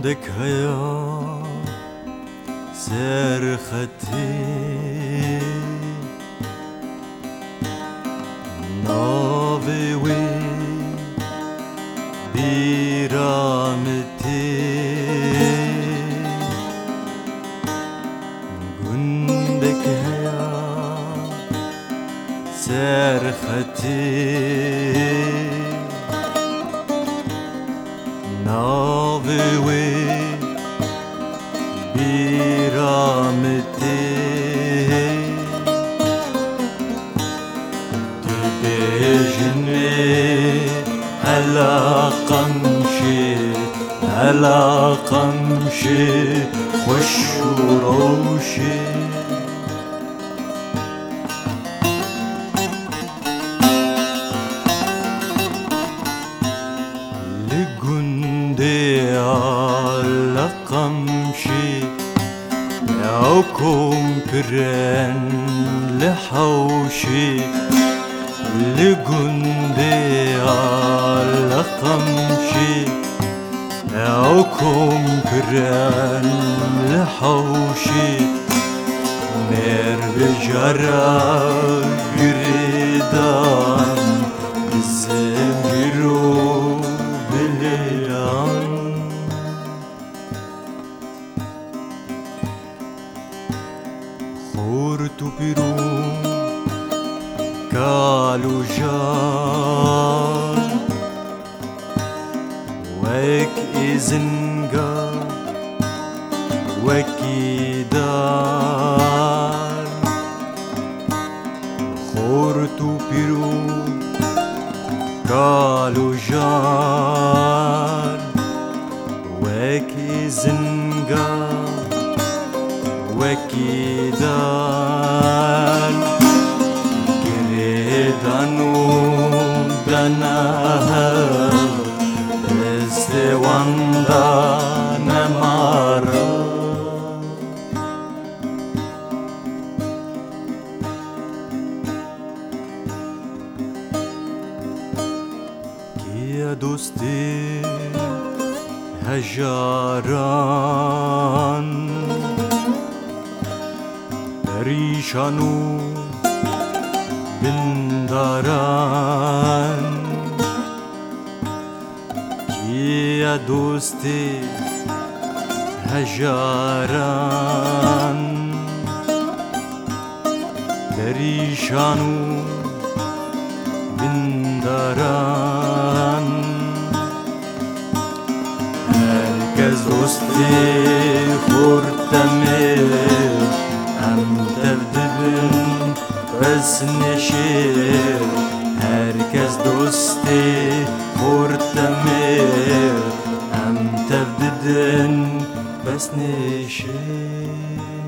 عندك هيا سرختي ناوي وي برامتي عندك هيا سرختي ناوي وي برامتي تبيجني على قمشي خوش وروشي لجندي على قمشي ياكم كرن لحوشي لجندي على قمشي ياكم كرن لحوشي مير بجرى قريدان الزميرو بليان خورتو بيرو كالو جان وك إزنقا وكيدار خورتو بيرو كالو جان وك إزنقا وكيدان كريدانو دناها استواندا نمارا كيا دوستي هجاران پریشانو بنداران کیا دوستی هجاران پریشانو بنداران herkes dosti خورتمه ام تبدبن بس نشير herkes dosti خورتمه ام تبدبن بس نشير